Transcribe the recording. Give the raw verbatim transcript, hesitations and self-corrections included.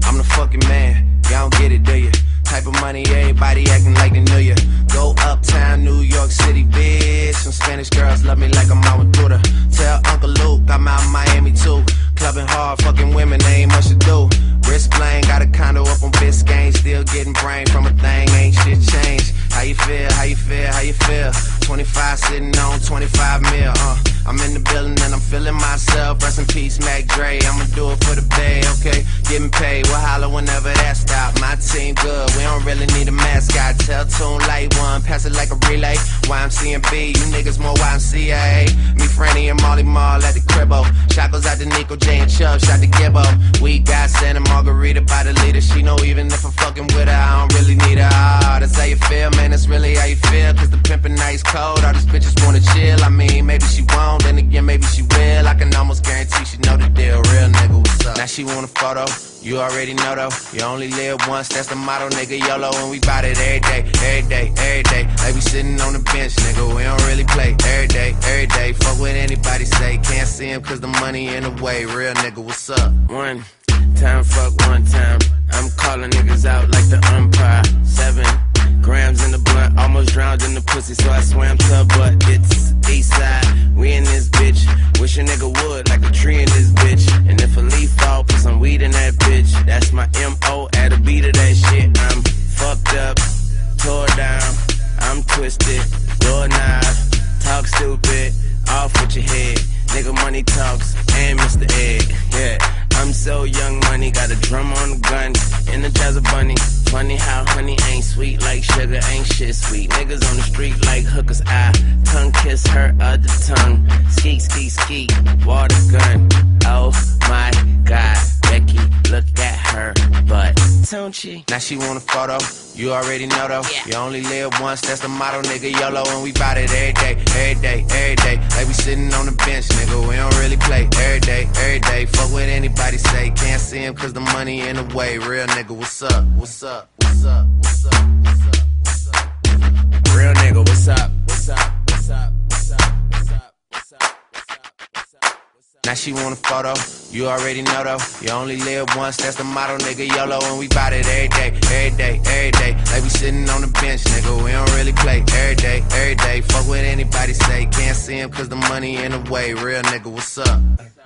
I'm the fucking man, y'all don't get it, do ya? Type of money, everybody acting like they knew ya. Go uptown, New York City, bitch. Some Spanish girls love me like I'm out with Buddha. Tell Uncle Luke I'm out in Miami too. Clubbing hard, fucking women, they ain't much to do. Wrist playing, got a condo up on Biscayne. Still getting brain from a thing, ain't shit changed. How you feel, how you feel, how you feel? twenty-five sitting on twenty-five mil, uh. I'm in the building and I'm feeling myself. Rest in peace, Mac Dre. I'ma do it for the bay, okay? Getting paid, we'll holler whenever that stop. My team good, we don't really need a mascot. Tell Tune Light One, pass it like a relay. Y M C and B, you niggas more Y M C A. Me, Franny, and Molly Mall at the cribbo. Shot goes out to Nico, J, and Chubb, shot to Gibbo. We got Santa Margarita by the leader. She know even if I'm fucking with her, I don't really need her. Ah, that's how you feel, man, that's really how you feel. Cause the pimpin' nice cold, all these bitches wanna chill. I mean, maybe she won't, then again, maybe she will. I can almost guarantee she know the deal. Real nigga, what's up? Now she want a photo, you already know though. You only live once, that's the motto, nigga. YOLO, and we bout it every day, every day, every day. Like we sitting on the bench, nigga, we don't really play. Every day, every day, fuck what anybody say. Can't see him cause the money in the way. Real nigga, what's up? One time, fuck one time. I'm calling niggas out like the umpire. Seven grams in the blunt, almost drowned in the pussy, so I swam to her butt. It's east side, we in this bitch. Wish a nigga would, like a tree in this bitch. And if a leaf fall, put some weed in that bitch. That's my M O, add a beat of that shit. I'm fucked up, tore down, I'm twisted, doorknob, talk stupid, off with your head. Nigga money talks, and Mister Egg, yeah. I'm so young money, got a drum on the gun, Energizer Bunny. Funny how honey ain't sweet like sugar, ain't shit sweet. Niggas on the street like hookers, I tongue kiss her other tongue. Skeet, skeet, skeet, water gun. Oh my God, Becky, look at her butt, don't she? Now she want a photo, you already know though. Yeah. You only live once, that's the motto, nigga. YOLO, and we bout it every day, every day, every day. Like we sitting on the bench, nigga, we don't really play. Every day, every day, fuck what anybody say. Can't see him cause the money in the way. Real nigga, what's up, what's up, what's up, what's up, what's up, what's up? Real nigga, what's up, what's up, what's up, what's up, what's up, what's up, what's up, what's up, what's up? Now she want a photo, you already know though. You only live once, that's the motto, nigga. YOLO, and we bout it every day, every day, every day. Like we sitting on the bench, nigga, we don't really play. Every day, every day, fuck what anybody say. Can't see him cause the money in the way. Real nigga, what's up?